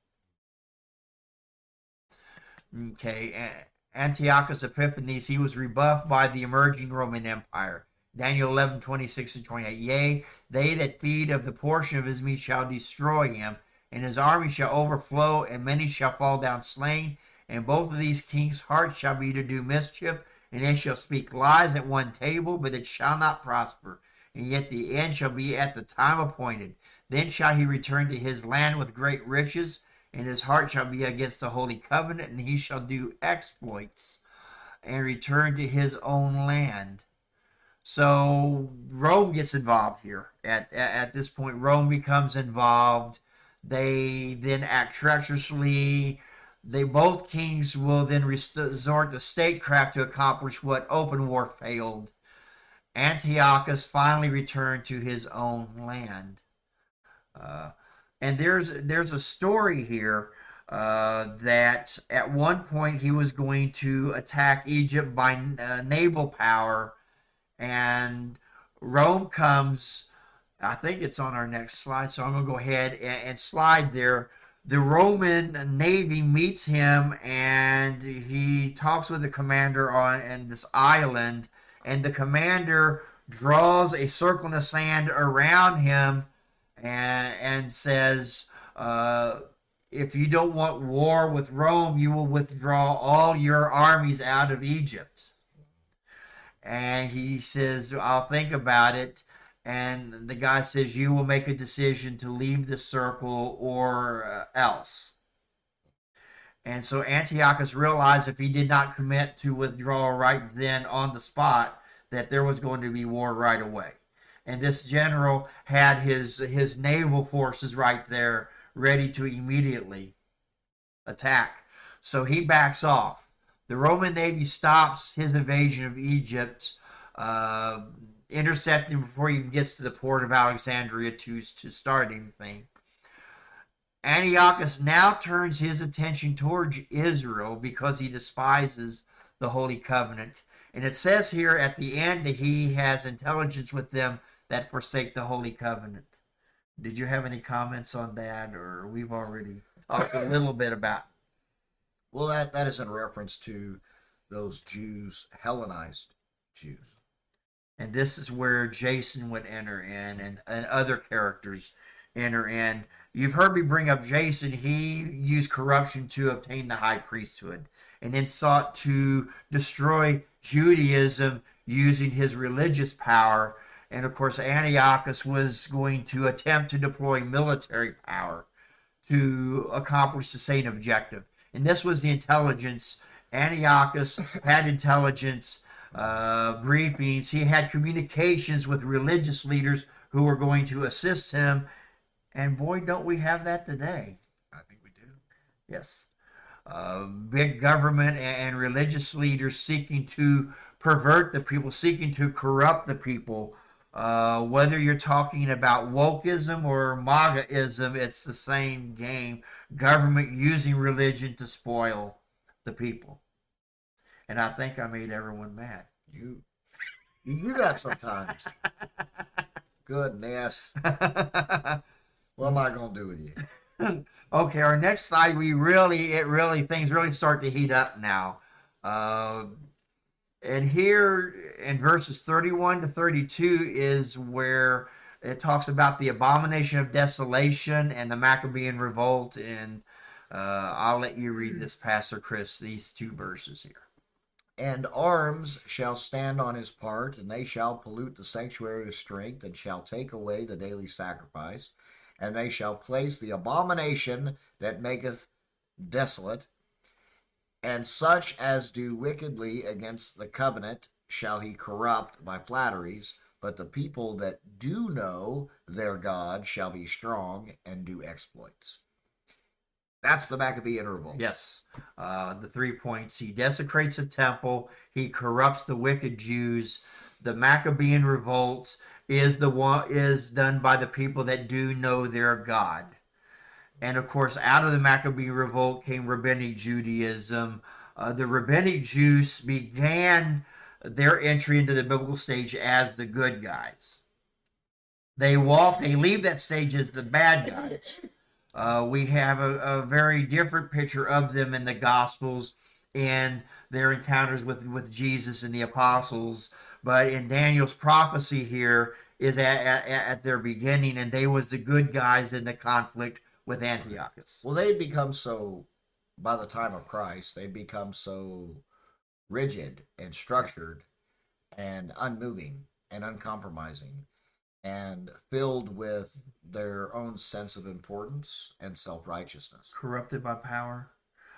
Okay, Antiochus Epiphanes, he was rebuffed by the emerging Roman Empire. Daniel 11:26-28. Yea, they that feed of the portion of his meat shall destroy him, and his army shall overflow, and many shall fall down slain. And both of these kings' hearts shall be to do mischief, and they shall speak lies at one table, but it shall not prosper. And yet the end shall be at the time appointed. Then shall he return to his land with great riches, and his heart shall be against the holy covenant, and he shall do exploits and return to his own land. So Rome gets involved here. At this point, Rome becomes involved. They then act treacherously. Both kings will then resort to statecraft to accomplish what open war failed. Antiochus finally returned to his own land. And there's a story here that at one point he was going to attack Egypt by naval power, and Rome comes. I think it's on our next slide, so I'm going to go ahead and slide there. The Roman Navy meets him, and he talks with the commander on this island, and the commander draws a circle in the sand around him and says, if you don't want war with Rome, you will withdraw all your armies out of Egypt. And he says, I'll think about it. And the guy says, you will make a decision to leave the circle or else. And so Antiochus realized if he did not commit to withdraw right then on the spot, that there was going to be war right away. And this general had his naval forces right there ready to immediately attack. So he backs off. The Roman Navy stops his invasion of Egypt, intercepting before he even gets to the port of Alexandria to start anything. Antiochus now turns his attention towards Israel because he despises the Holy Covenant. And it says here at the end that he has intelligence with them that forsake the Holy Covenant. Did you have any comments on that, or we've already talked a little bit about? Well, that is in reference to those Jews, Hellenized Jews. And this is where Jason would enter in, and other characters enter in. You've heard me bring up Jason. He used corruption to obtain the high priesthood, and then sought to destroy Judaism using his religious power. And of course, Antiochus was going to attempt to deploy military power to accomplish the same objective. And this was the intelligence. Antiochus had intelligence briefings. He had communications with religious leaders who were going to assist him. And boy, don't we have that today. I think we do. Yes. Big government and religious leaders seeking to pervert the people, seeking to corrupt the people. Whether you're talking about wokeism or MAGAism, it's the same game. Government using religion to spoil the people. And I think I made everyone mad. You do that sometimes. Goodness. What am I going to do with you? Okay, our next slide, things really start to heat up now. And here in verses 31 to 32 is where It talks about the abomination of desolation and the Maccabean revolt. And I'll let you read this, Pastor Chris, these 2 verses here. And arms shall stand on his part, and they shall pollute the sanctuary of strength, and shall take away the daily sacrifice, and they shall place the abomination that maketh desolate, and such as do wickedly against the covenant shall he corrupt by flatteries, but the people that do know their God shall be strong and do exploits. That's the Maccabean revolt. Yes. The 3 points. He desecrates the temple. He corrupts the wicked Jews. The Maccabean revolt is done by the people that do know their God. And of course, out of the Maccabean revolt came Rabbinic Judaism. The Rabbinic Jews began their entry into the biblical stage as the good guys. They leave that stage as the bad guys. We have a very different picture of them in the Gospels and their encounters with Jesus and the apostles. But in Daniel's prophecy here is at their beginning, and they was the good guys in the conflict with Antiochus. Well, they'd become so, by the time of Christ, they'd become so rigid and structured and unmoving and uncompromising and filled with their own sense of importance and self-righteousness. Corrupted by power.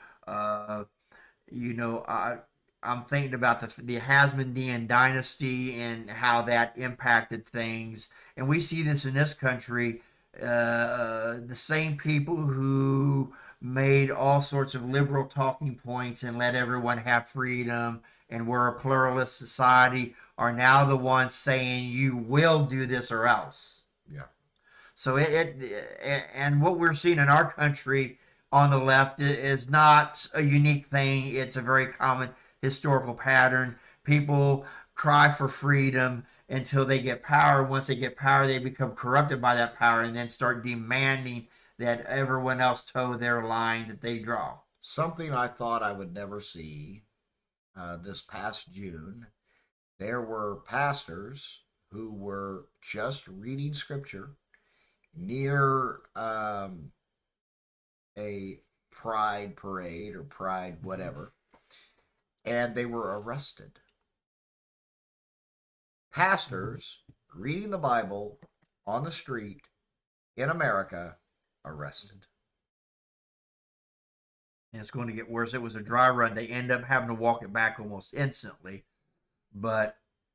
I'm thinking about the Hasmonean dynasty and how that impacted things. And we see this in this country. The same people who made all sorts of liberal talking points and let everyone have freedom and we're a pluralist society are now the ones saying you will do this or else. Yeah. So and what we're seeing in our country on the left is not a unique thing. It's a very common historical pattern. People cry for freedom until they get power. Once they get power, they become corrupted by that power and then start demanding that everyone else toe their line that they draw. Something I thought I would never see this past June. There were pastors who were just reading scripture near a pride parade or pride whatever, and they were arrested. Pastors reading the Bible on the street in America, arrested. And it's going to get worse. It was a dry run. They end up having to walk it back almost instantly. But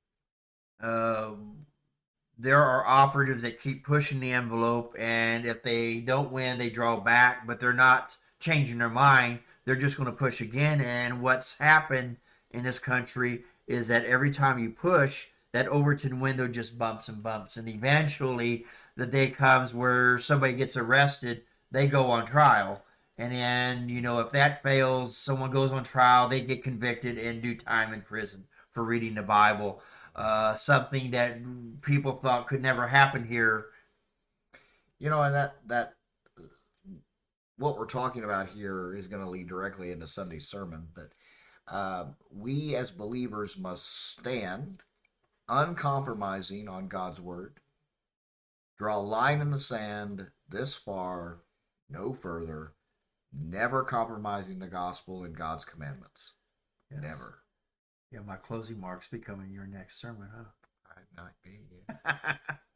there are operatives that keep pushing the envelope, and if they don't win, they draw back, but they're not changing their mind. They're just going to push again. And what's happened in this country is that every time you push, that Overton window just bumps and bumps. And eventually the day comes where somebody gets arrested, they go on trial. And then, if that fails, someone goes on trial, they get convicted and do time in prison for reading the Bible. Something that people thought could never happen here. And that what we're talking about here is going to lead directly into Sunday's sermon. But we as believers must stand uncompromising on God's word, draw a line in the sand this far, no further, never compromising the gospel and God's commandments. Yes. Never. Yeah, my closing marks becoming your next sermon, huh? Might be, yeah.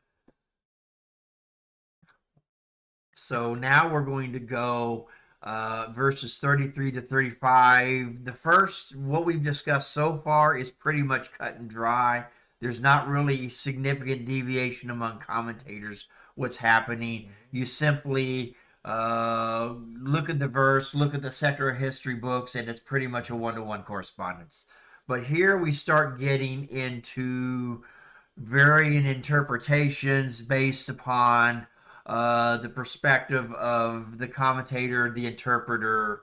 So now we're going to go verses 33 to 35. The first, what we've discussed so far is pretty much cut and dry. There's not really significant deviation among commentators what's happening. You simply look at the verse, look at the secular history books, and it's pretty much a one-to-one correspondence. But here we start getting into varying interpretations based upon the perspective of the commentator, the interpreter.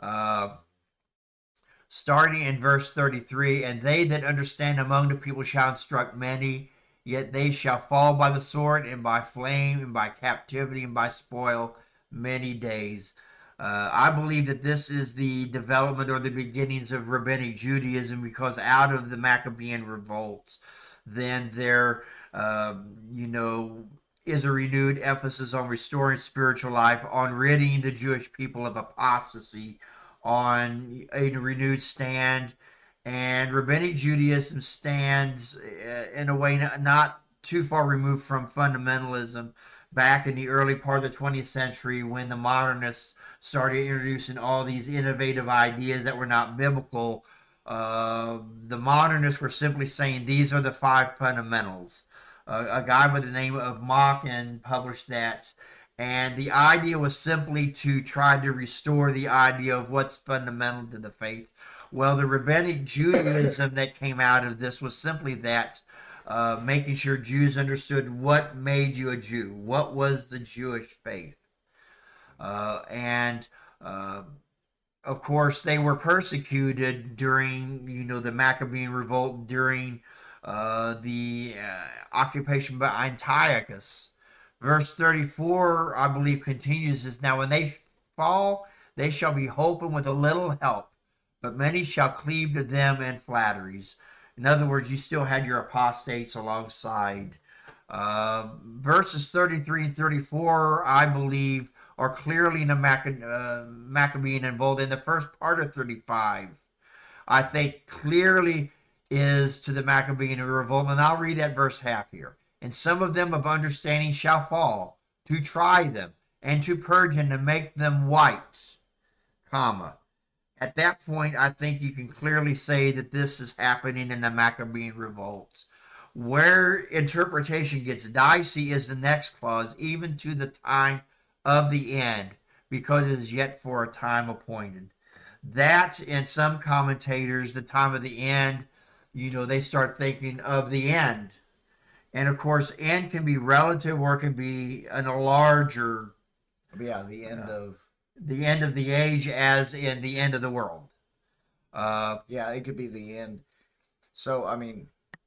Starting in verse 33, and they that understand among the people shall instruct many, yet they shall fall by the sword and by flame and by captivity and by spoil many days. I believe that this is the development or the beginnings of Rabbinic Judaism, because out of the Maccabean revolt, then there you know, is a renewed emphasis on restoring spiritual life, on ridding the Jewish people of apostasy, on a renewed stand. And Rabbinic Judaism stands in a way not too far removed from fundamentalism back in the early part of the 20th century when the modernists started introducing all these innovative ideas that were not biblical. The modernists were simply saying these are the five fundamentals. A guy by the name of Machen published that, and the idea was simply to try to restore the idea of what's fundamental to the faith. Well, the Rabbinic Judaism that came out of this was simply that, making sure Jews understood what made you a Jew, what was the Jewish faith. And of course, they were persecuted during, the Maccabean revolt, during the occupation by Antiochus. Verse 34, I believe, continues this. Now, when they fall, they shall be holpen with a little help, but many shall cleave to them in flatteries. In other words, you still had your apostates alongside. Verses 33 and 34, I believe, are clearly in the Maccabean involved. In the first part of 35, I think clearly is to the Maccabean revolt. And I'll read that verse half here. And some of them of understanding shall fall, to try them, and to purge and to make them white, comma. At that point, I think you can clearly say that this is happening in the Maccabean revolt. Where interpretation gets dicey is the next clause, even to the time of the end, because it is yet for a time appointed. That, in some commentators, the time of the end, they start thinking of the end. And of course, end can be relative or it can be in a larger. Yeah, the end of the age, as in the end of the world. Yeah, it could be the end. So, I mean,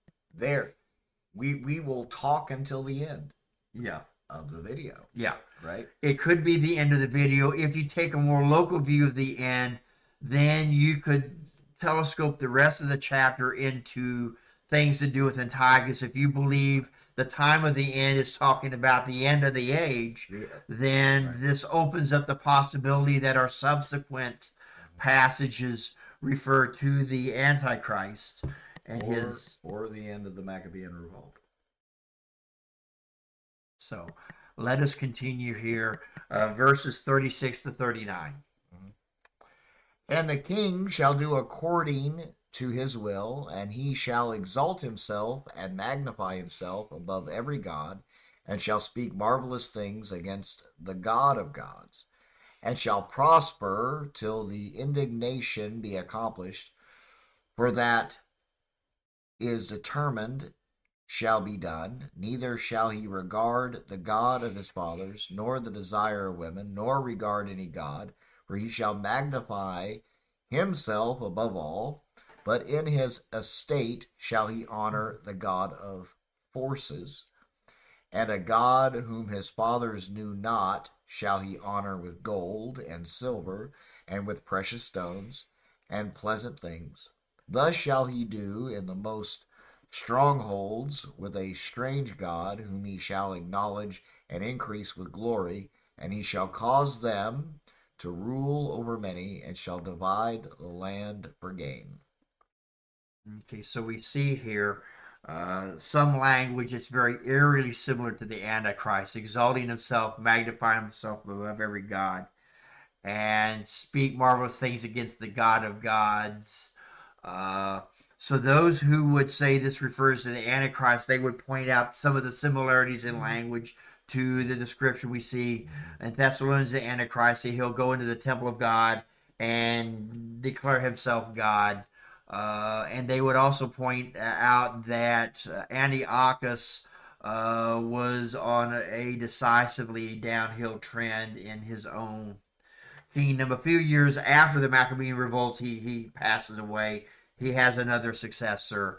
we will talk until the end. Yeah. Of the video. Yeah. Right? It could be the end of the video. If you take a more local view of the end, then you could telescope the rest of the chapter into things to do with Antiochus. If you believe the time of the end is talking about the end of the age, then this opens up the possibility that our subsequent passages refer to the Antichrist and or the end of the Maccabean revolt. So let us continue here, verses 36 to 39. And the king shall do according to his will, and he shall exalt himself and magnify himself above every god, and shall speak marvelous things against the God of gods, and shall prosper till the indignation be accomplished, for that is determined shall be done. Neither shall he regard the God of his fathers, nor the desire of women, nor regard any god, for he shall magnify himself above all. But in his estate shall he honor the God of forces, and a God whom his fathers knew not shall he honor with gold and silver, and with precious stones, and pleasant things. Thus shall he do in the most strongholds with a strange God, whom he shall acknowledge and increase with glory, and he shall cause them to rule over many, and shall divide the land for gain. Okay, so we see here some language that's very eerily similar to the Antichrist, exalting himself, magnifying himself above every god, and speak marvelous things against the God of gods. So those who would say this refers to the Antichrist, they would point out some of the similarities in language to the description we see in Thessalonians, the Antichrist. He'll go into the temple of God and declare himself God. And they would also point out that Antiochus was on a decisively downhill trend in his own kingdom. A few years after the Maccabean revolt, he passes away. He has another successor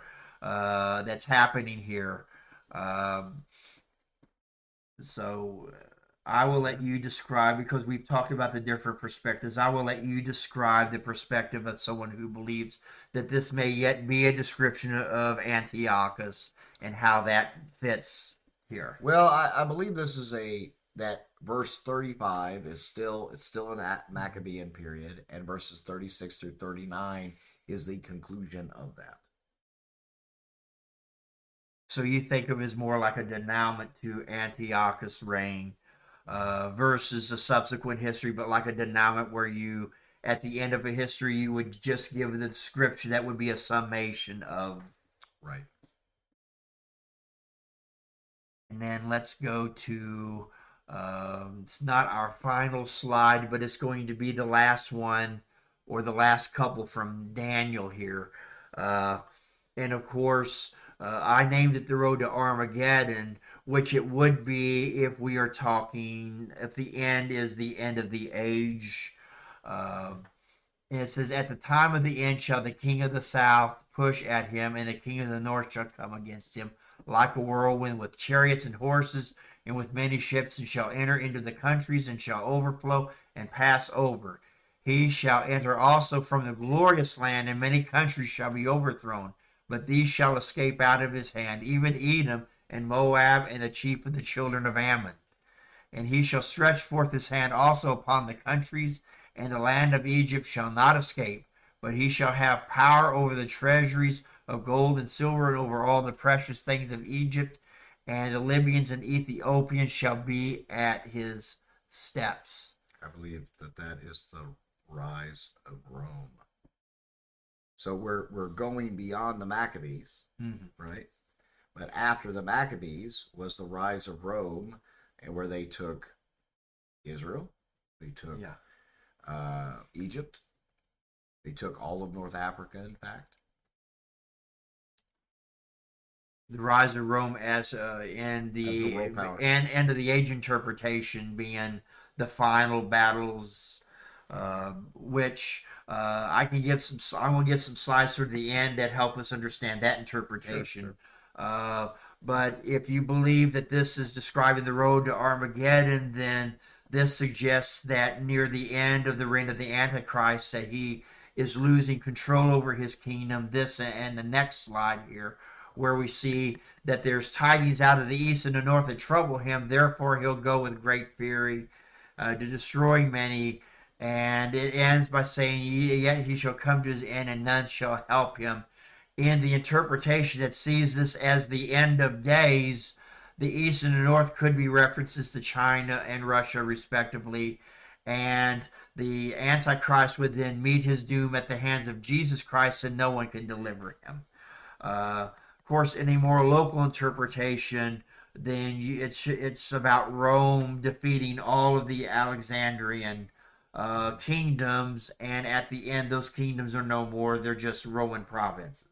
that's happening here. So I will let you describe, because we've talked about the different perspectives. I will let you describe the perspective of someone who believes that this may yet be a description of Antiochus and how that fits here. Well, I believe this is that verse 35 is still in that Maccabean period, and verses 36 through 39 is the conclusion of that. So you think of it as more like a denouement to Antiochus' reign versus a subsequent history, but like a denouement where you, at the end of a history, you would just give the description that would be a summation of. Right. And then let's go to, it's not our final slide, but it's going to be the last one or the last couple from Daniel here. And of course, I named it The Road to Armageddon, which it would be if we are talking, if the end is the end of the age. And it says, at the time of the end shall the king of the south push at him, and the king of the north shall come against him like a whirlwind with chariots and horses and with many ships, and shall enter into the countries and shall overflow and pass over. He shall enter also from the glorious land, and many countries shall be overthrown, but these shall escape out of his hand, even Edom and Moab and the chief of the children of Ammon. And he shall stretch forth his hand also upon the countries, and the land of Egypt shall not escape, but he shall have power over the treasuries of gold and silver, and over all the precious things of Egypt, and the Libyans and Ethiopians shall be at his steps. I believe that is the rise of Rome. So we're going beyond the Maccabees, right? But after the Maccabees was the rise of Rome, and where they took Israel, they took Egypt, they took all of North Africa, in fact. The rise of Rome as and the end of the age interpretation being the final battles, which I can give some. I'm going to give some slides toward the end that help us understand that interpretation. Sure. But if you believe that this is describing the road to Armageddon, then this suggests that near the end of the reign of the Antichrist, that he is losing control over his kingdom. This and the next slide here, where we see that there's tidings out of the east and the north that trouble him. Therefore, he'll go with great fury to destroy many. And it ends by saying, yet he shall come to his end, and none shall help him. In the interpretation that sees this as the end of days, the east and the north could be references to China and Russia, respectively. And the Antichrist would then meet his doom at the hands of Jesus Christ, and no one can deliver him. Of course, in a more local interpretation, then it's about Rome defeating all of the Alexandrian kingdoms, and at the end, those kingdoms are no more. They're just Roman provinces.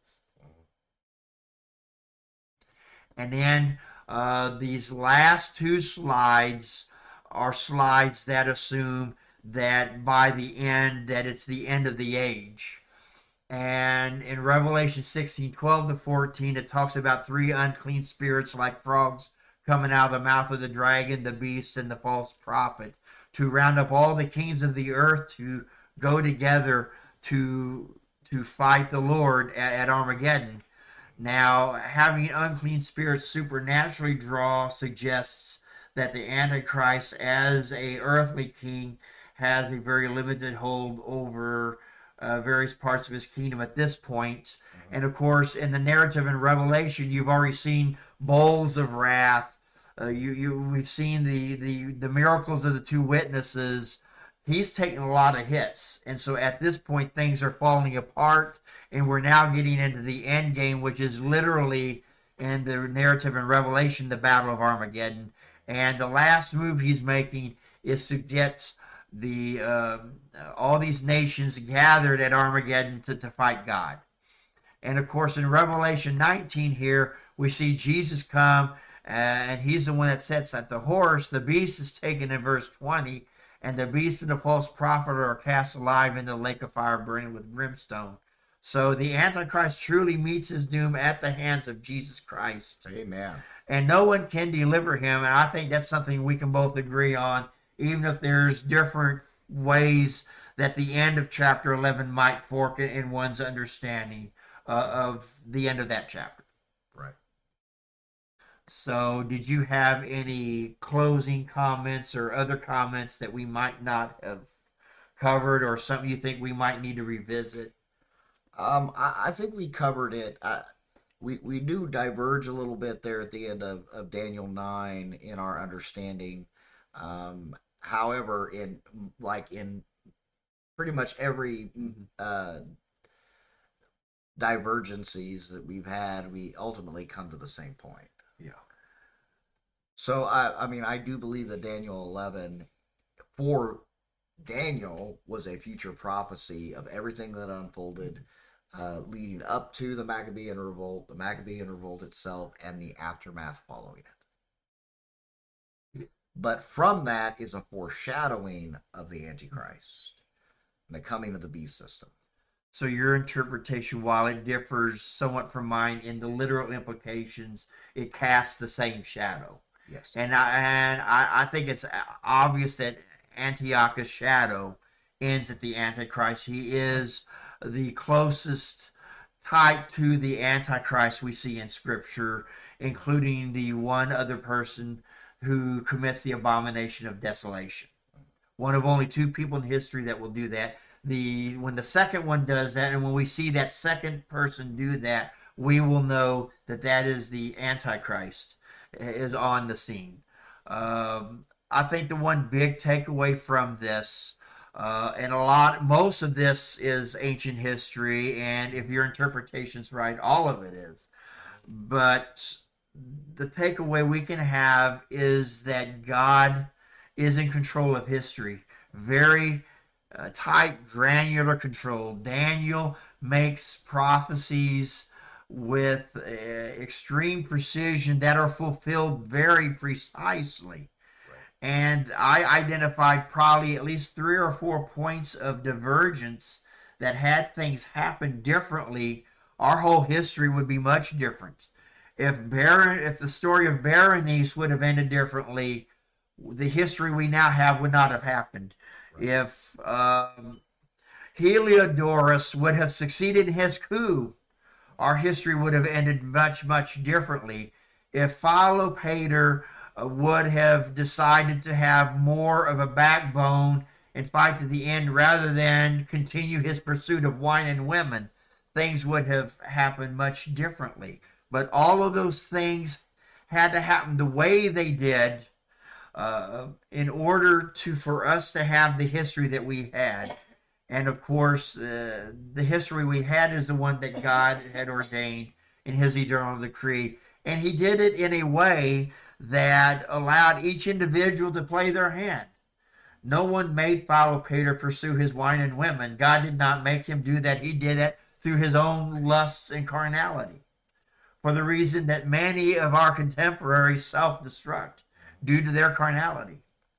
And then these last two slides are slides that assume that by the end, that it's the end of the age. And in Revelation 16:12-14, it talks about three unclean spirits like frogs coming out of the mouth of the dragon, the beast, and the false prophet, to round up all the kings of the earth to go together to fight the Lord at Armageddon. Now, having unclean spirits supernaturally draw suggests that the Antichrist, as a earthly king, has a very limited hold over various parts of his kingdom at this point. And of course, in the narrative in Revelation, you've already seen bowls of wrath. We've seen the miracles of the two witnesses. He's taking a lot of hits, and so at this point things are falling apart, and we're now getting into the end game, which is literally in the narrative in Revelation, the Battle of Armageddon. And the last move he's making is to get the all these nations gathered at Armageddon to fight God. And of course, in Revelation 19 here, we see Jesus come, and he's the one that sits at the horse. The beast is taken in verse 20, and the beast and the false prophet are cast alive in the lake of fire burning with brimstone. So the Antichrist truly meets his doom at the hands of Jesus Christ. Amen. and no one can deliver him. And I think that's something we can both agree on, even if there's different ways that the end of chapter 11 might fork in one's understanding of the end of that chapter. Right. So, did you have any closing comments or other comments that we might not have covered, or something you think we might need to revisit? I think we covered it. We do diverge a little bit there at the end of Daniel 9 in our understanding. However, in pretty much every divergencies that we've had, we ultimately come to the same point. Yeah. So I mean, I do believe that Daniel 11 for Daniel was a future prophecy of everything that unfolded leading up to the Maccabean revolt, the Maccabean revolt itself, and the aftermath following it. But from that is a foreshadowing of the Antichrist and the coming of the beast system. So your interpretation, while it differs somewhat from mine in the literal implications, it casts the same shadow. Yes. And I think it's obvious that Antiochus' shadow ends at the Antichrist. He is the closest type to the Antichrist we see in Scripture, including the one other person who commits the abomination of desolation. One of only two people in history that will do that. When the second one does that, and when we see that second person do that, we will know that that is the Antichrist is on the scene. I think the one big takeaway from this, and most of this is ancient history, and if your interpretation's right, all of it is. But the takeaway we can have is that God is in control of history. Very tight, granular control. Daniel makes prophecies with extreme precision that are fulfilled very precisely. And I identified probably at least 3 or 4 points of divergence that had things happen differently, our whole history would be much different. If the story of Berenice would have ended differently, the history we now have would not have happened. Right. If Heliodorus would have succeeded in his coup, our history would have ended much, much differently. If Philopator would have decided to have more of a backbone and fight to the end rather than continue his pursuit of wine and women, things would have happened much differently. But all of those things had to happen the way they did in order for us to have the history that we had. And of course, the history we had is the one that God had ordained in his eternal decree. And he did it in a way that allowed each individual to play their hand. No one made Philopator pursue his wine and women. God did not make him do that. He did it through his own lusts and carnality. For the reason that many of our contemporaries self-destruct due to their carnality.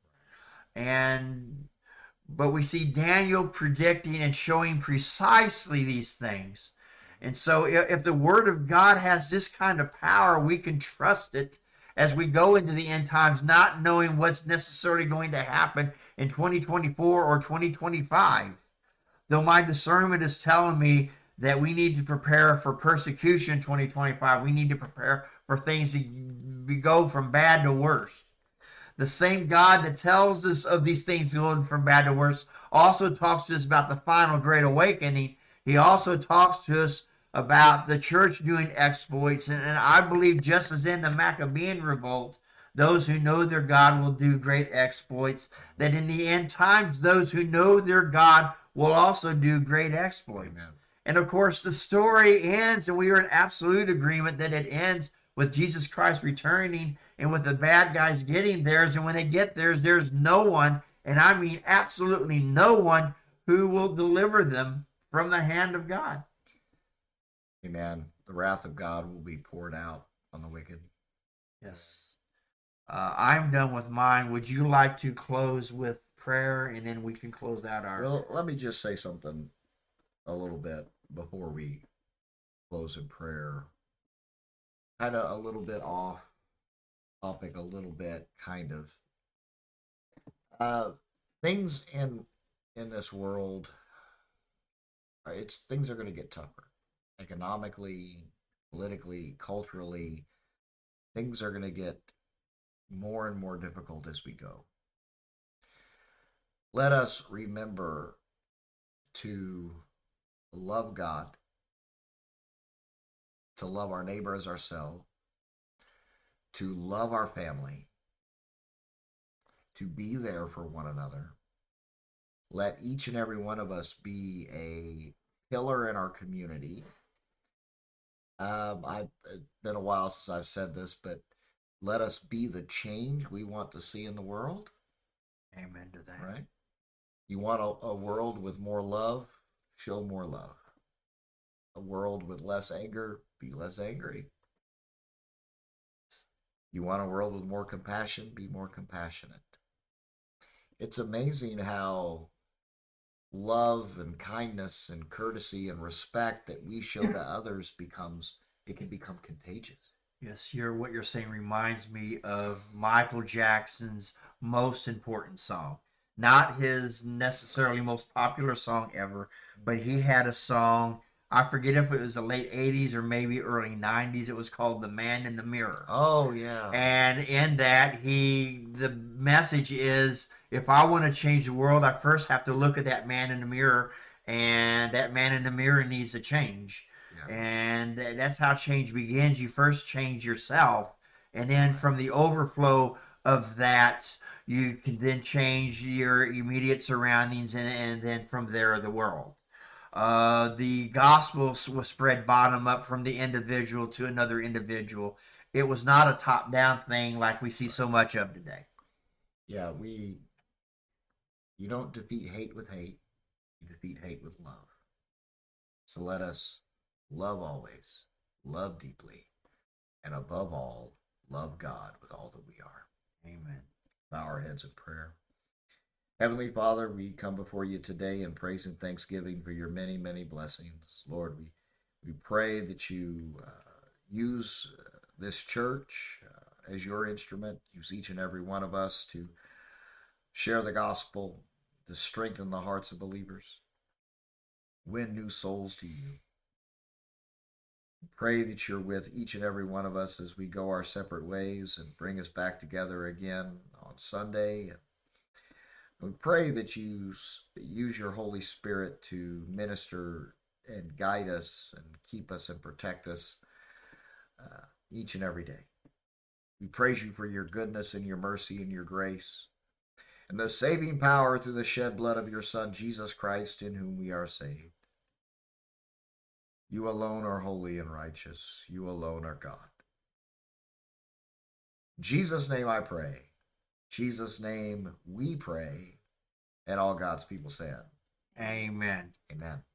But we see Daniel predicting and showing precisely these things. And so if the Word of God has this kind of power, we can trust it as we go into the end times, not knowing what's necessarily going to happen in 2024 or 2025. Though my discernment is telling me that we need to prepare for persecution in 2025. We need to prepare for things to go from bad to worse. The same God that tells us of these things going from bad to worse also talks to us about the final great awakening. He also talks to us about the church doing exploits. And I believe just as in the Maccabean revolt, those who know their God will do great exploits, that in the end times, those who know their God will also do great exploits. Amen. And of course, the story ends, and we are in absolute agreement that it ends with Jesus Christ returning and with the bad guys getting theirs. And when they get theirs, there's no one, and I mean absolutely no one, who will deliver them from the hand of God. Amen. The wrath of God will be poured out on the wicked. Yes. I'm done with mine. Would you like to close with prayer, and then we can close out our... Well, let me just say something a little bit before we close in prayer. Kind of a little bit off topic a little bit, kind of. Things in this world, things are going to get tougher, economically, politically, culturally. Things are going to get more and more difficult as we go. Let us remember to love God, to love our neighbor as ourselves, to love our family, to be there for one another. Let each and every one of us be a pillar in our community. It's been a while since I've said this, but let us be the change we want to see in the world. Amen to that. Right? You want a world with more love? Show more love. A world with less anger? Be less angry. You want a world with more compassion? Be more compassionate. It's amazing how love and kindness and courtesy and respect that we show to others can become contagious. Yes, what you're saying reminds me of Michael Jackson's most important song. Not his necessarily most popular song ever, but he had a song, I forget if it was the late 80s or maybe early 90s. It was called The Man in the Mirror. Oh, yeah. And in that, the message is, if I want to change the world, I first have to look at that man in the mirror, and that man in the mirror needs to change. Yeah. And that's how change begins. You first change yourself, and then from the overflow of that, you can then change your immediate surroundings, and then from there, the world. The gospel was spread bottom up from the individual to another individual. It was not a top-down thing like we see so much of today. Yeah, you don't defeat hate with hate. You defeat hate with love. So let us love always, love deeply, and above all, love God with all that we are. Amen. Bow our heads in prayer. Heavenly Father, we come before you today in praise and thanksgiving for your many, many blessings. Lord, we pray that you use this church as your instrument. Use each and every one of us to share the gospel, to strengthen the hearts of believers, win new souls to you. Pray that you're with each and every one of us as we go our separate ways and bring us back together again on Sunday. And we pray that you use your Holy Spirit to minister and guide us and keep us and protect us each and every day. We praise you for your goodness and your mercy and your grace and the saving power through the shed blood of your Son, Jesus Christ, in whom we are saved. You alone are holy and righteous. You alone are God. In Jesus' name I pray. In Jesus' name we pray. And all God's people said, Amen. Amen.